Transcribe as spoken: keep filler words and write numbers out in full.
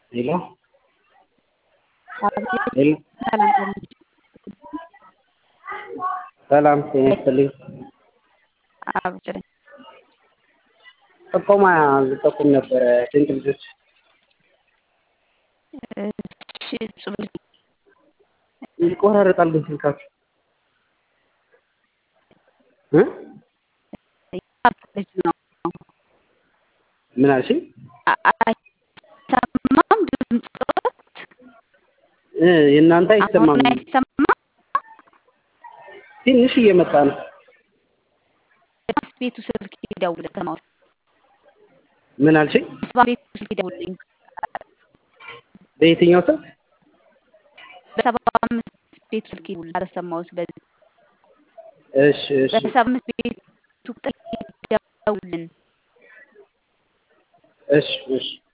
ሄሎ አቤት ሄሎ ሰላም ጤና ሰላም ጤና ይስጥልኝ። አብሽር ጥቆማ ልጠቁም ነበረ ድንቅ ልጆች እሺ ጽብል ይቆራረጣል ግን ስልካችሁ እ ልጅ ነው ምን አልሽኝ? አይሰማም ድምፅዎት? እ የእናንተ አሁን አይሰማም አይሰማም? ትንሽ እየመጣ ነው። ቤቱ ስልክ ይደውል ከማውራት ምን አልሽኝ? ቤቱ ስልክ ይደውልልኝ በየትኛው ስልክ? በሰባ አምስት ቤቱ ስልክ ይደውል አልሰማሁት በዚህ እሺ እሺ በሰባ አምስት ቤቱ ቁጥር ይደውልን እሺ እሺ